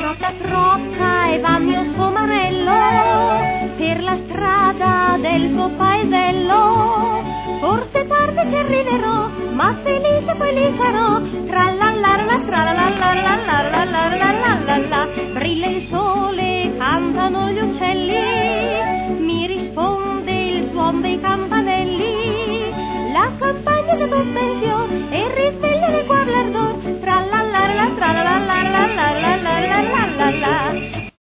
Trotta trotta e va mio somarello per la strada del suo paesello. Forse tardi ci arriverò, ma felice poi lì sarò. Tralalalala, tralalalala, brilla il sole, cantano gli uccelli, mi risponde il suon dei campanelli. La campagna è tutta in fiore